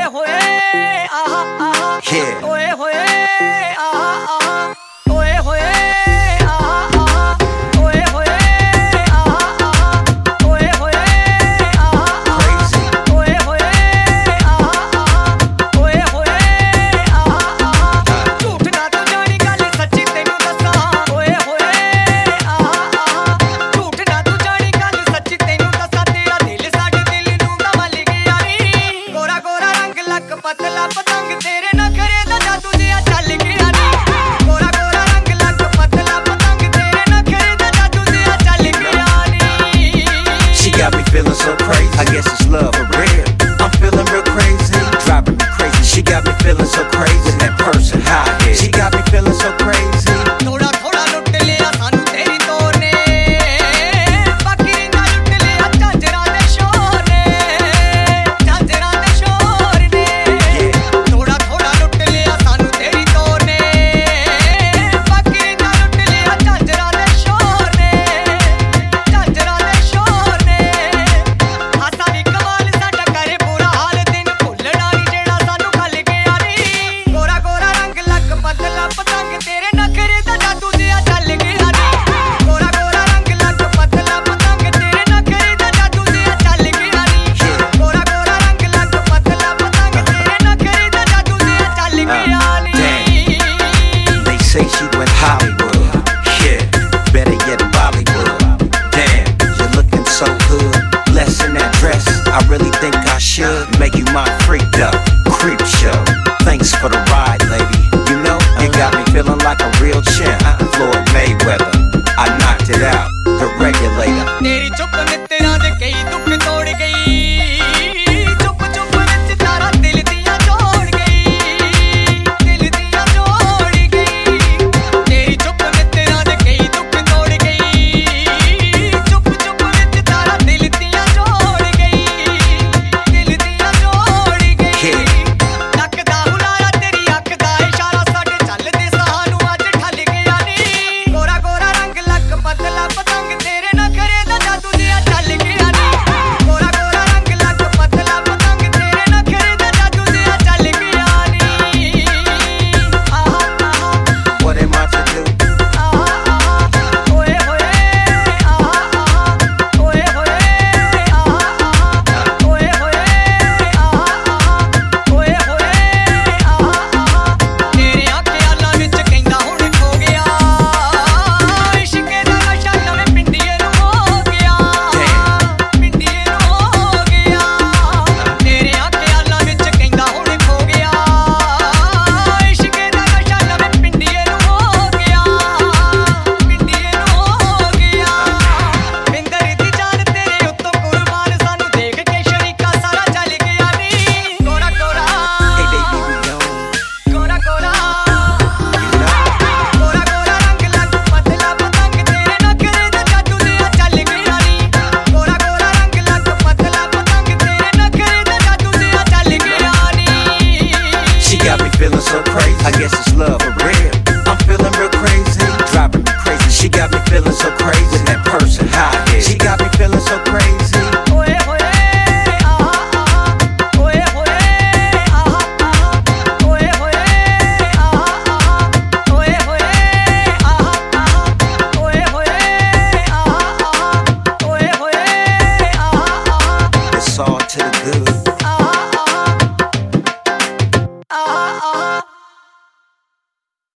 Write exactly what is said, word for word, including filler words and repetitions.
ਹੋਏ ਆਹਾ ਆਹਾ ਓਏ ਹੋਏ ਆਹਾ ਆਹਾ ਓਏ ਹੋਏ ਆਹਾ ਆਹਾ ਓਏ ਹੋਏ ਆਹਾ ਆਹਾ ਓਏ ਹੋਏ ਆਹਾ ਆਹਾ ਓਏ ਹੋਏ ਆਹਾ ਆਹਾ ਓਏ ਹੋਏ ਆਹਾ ਆਹਾ ਝੂਠ ਨਾ ਤੂੰ ਜਾਣੀ ਗੱਲ ਸੱਚੀ ਤੈਨੂੰ ਦੱਸਾਂ ਓਏ ਹੋਏ ਆਹਾ ਆਹਾ ਝੂਠ ਨਾ ਤੂੰ ਜਾਣੀ ਗੱਲ ਸੱਚੀ ਤੈਨੂੰ ਦੱਸਾਂ ਤੇਰਾ ਦਿਲ ਸਾਡੇ ਦਿਲ ਨੂੰ ਗਵਾ ਲਿਆ ਨੀ ਗੋਰਾ ਗੋਰਾ ਰੰਗ ਲੱਕ ਪਤਲਾ ਪਤੰਗ ਤੇਰੇ ਨਖਰੇ ਦਾ ਜਾਦੂ ਜਿਹਾ ਚੱਲ ਗਿਆ ਨੀ ਗੋਰਾ ਗੋਰਾ ਰੰਗ ਲੱਕ ਪਤਲਾ ਪਤੰਗ ਤੇਰੇ ਨਖਰੇ ਦਾ ਜਾਦੂ ਜਿਹਾ ਚੱਲ ਗਿਆ ਨੀ She got me feeling so crazy, I guess it's love for real. I'm feeling real crazy, driving me crazy. She got me feeling so crazy, with that person high head. She got me feeling so crazy. ਥੋੜਾ ਥੋੜਾ ਲੁੱਟ ਲਿਆ ਸਾਨੂੰ ਤੇਰੀ ਤੋਰ ਨੇ ਬਾਕੀ ਰਿੰਗਾ ਲੁੱਟ ਲਿਆ ਝਾਂਜਰਾਂ ਦੇ ਸ਼ੋਰ ਨੇ ਝਾਂਜਰਾਂ ਦੇ ਸ਼ੋਰ ਨੇ ਥੋੜਾ ਥੋੜਾ ਲੁੱਟ ਲਿਆ ਸਾਨੂੰ ਤੇਰੀ ਤੋਰ ਨੇ ਬਾਕੀ ਰਿੰਗਾ ਲੁੱਟ ਲਿਆ ਝਾਂਜਰਾਂ ਦੇ ਸ਼ੋਰ ਨੇ ਝਾਂਜਰਾਂ ਦੇ ਸ਼ੋਰ ਨੇ ਹਾਸਾ ਵੀ ਕਮਾਲ ਸਾਡਾ ਕਰੇ ਬੁਰਾ ਹਾਲ ਦਿਨ ਭੁੱਲਣਾ ਨੀ ਜਿਹੜਾ ਸਾਨੂੰ ਖੱਲ ਗਿਆ ਨੀ ਗੋਰਾ ਗੋਰਾ ਰੰਗ ਲੱਕ ਪਤਲਾ ਪਤੰਗ ਤੇਰੇ ਨਖਰੇ ਦਾ ਜਾਦੂ ਜਿਹਾ ਚੱਲ ਗਿਆ ਨੀ ਗੋਰਾ ਗੋਰਾ ਰੰਗ ਲੱਕ ਪਤਲਾ ਪਤੰਗ ਤੇਰੇ ਨਖਰੇ ਦਾ ਜਾਦੂ ਜਿਹਾ ਚੱਲ ਗਿਆ ਨੀ ਗੋਰਾ ਗੋਰਾ ਰੰਗ ਲੱਕ ਪਤਲਾ ਪਤੰਗ ਤੇਰੇ ਨਖਰੇ ਦਾ ਜਾਦੂ ਜਿਹਾ ਚੱਲ ਗਿਆ ਨੀ They say she went Hollywood, yeah, better yet Bollywood. Damn, you're looking so good, less in that dress. I really think I should make you my freak though, creep show. Thanks for the ride, lady. You know, you got me feeling like a real champ. Floyd Mayweather, I knocked it out, the regulator. ਤੇਰੀ ਚੁੱਪ ਨਿੱਤਰਾਂ ਦੇ ਕਈ ਦੁੱਖ ਤੋੜ ਗਈ ਚੁੱਪ ਚੁੱਪ ਵਿੱਚ ਤਾਰਾ ਦਿਲ ਦੀਆਂ ਜੋੜ ਗਈ ਦਿਲ ਦੀਆਂ ਜੋੜ ਗਈ ਤੇਰੀ ਚੁੱਪ ਨਿੱਤਰਾਂ ਦੇ ਕਈ ਦੁੱਖ ਤੋੜ ਗਈ ਚੁੱਪ ਚੁੱਪ ਵਿੱਚ ਤਾਰਾ ਦਿਲ ਦੀਆਂ ਜੋੜ ਗਈ ਦਿਲ ਦੀਆਂ ਜੋੜ ਗਈ ਨੱਕ ਦਾ ਹੁਲਾਰਾ ਤੇਰੀ ਅੱਖ ਦਾ ਇਸ਼ਾਰਾ ਸਾਡੇ ਚੱਲਦੇ ਸਾਹ ਨੂੰ ਅੱਜ ਠੱਲ ਗਿਆ ਨੀ ਗੋਰਾ ਗੋਰਾ ਰੰਗ ਲੱਕ ਪਤਲਾ ਪਤੰਗ ਤੇਰੇ ਨਖਰੇ ਦਾ ਜਾਦੂ ਜਿਹਾ ਚੱਲ ਗਿਆ ਨੀ ਗੋਰਾ ਗੋਰਾ ਰੰਗ ਲੱਕ ਪਤਲਾ ਪਤੰਗ ਤੇਰੇ ਨਖਰੇ ਦਾ ਜਾਦੂ ਜਿਹਾ ਚੱਲ ਗਿਆ ਨੀ ਆਹਾ ਆਹਾ What am I to do? ਆਹਾ ਆਹਾ ਓਏ ਹੋਏ ਆਹਾ ਆਹਾ ਓਏ ਹੋਏ ਆਹਾ ਆਹਾ ਓਏ ਹੋਏ ਆਹਾ ਆਹਾ ਓਏ ਹੋਏ ਆਹਾ ਆਹਾ ਤੇਰੇ ਖਿਆਲਾਂ ਵਿੱਚ ਕਹਿੰਦਾ ਹੁਣ ਖੋ ਗਿਆ ਇਸ਼ਕੇ ਦਾ ਨਸ਼ਾ ਨਵੇਂ ਪਿੰਡੀਏ ਨੂੰ ਹੋ ਗਿਆ ਪਿੰਡੀਏ ਨੂੰ ਹੋ ਗਿਆ ਤੇਰੇ ਖਿਆਲਾਂ ਵਿੱਚ ਕਹਿੰਦਾ ਹੁਣ ਖੋ ਗਿਆ ਇਸ਼ਕੇ ਦਾ ਨਸ਼ਾ ਨਵੇਂ ਪਿੰਡੀਏ ਨੂੰ ਹੋ ਗਿਆ ਪਿੰਡੀਏ ਨੂੰ ਹੋ ਗਿਆ ਬਿੰਦਰ ਦੀ ਜਾਨ ਤੇਰੇ ਉੱਤੋਂ ਕੁਰਬਾਨ ਸਾਨੂੰ ਦੇਖ ਕੇ ਸ਼ਰੀਕਾ ਸਾਰਾ ਚੱਲ ਗਿਆ ਨੀ ਗੋਰਾ ਗੋਰਾ Hey baby, we on, ਗੋਰਾ ਗੋਰਾ you know. ਗੋਰਾ ਗੋਰਾ ਰੰਗ ਲੱਕ ਪਤਲਾ ਪਤੰਗ ਤੇਰੇ ਨਖਰੇ ਦਾ ਜਾਦੂ ਜਿਹਾ ਚੱਲ ਗਿਆ ਨੀ ਗੋਰਾ ਗੋਰਾ ਰੰਗ ਲੱਕ ਪਤਲਾ ਪਤੰਗ ਤੇਰੇ ਨਖਰੇ ਦਾ ਜਾਦੂ ਜਿਹਾ ਚੱਲ ਗਿਆ ਨੀ She got me feeling so crazy, I guess it's love for real. I'm feeling real crazy, driving me crazy. She got me feeling so crazy, with that person high head. She got me feeling so crazy. ਓਏ ਹੋਏ ਆਹਾ ਆਹਾ ਓਏ ਹੋਏ ਆਹਾ ਆਹਾ ਓਏ ਹੋਏ ਆਹਾ ਆਹਾ ਓਏ ਹੋਏ ਆਹਾ ਆਹਾ ਓਏ ਹੋਏ ਆਹਾ ਆਹਾ ਓਏ ਹੋਏ ਆਹਾ ਆਹਾ It's all to the good.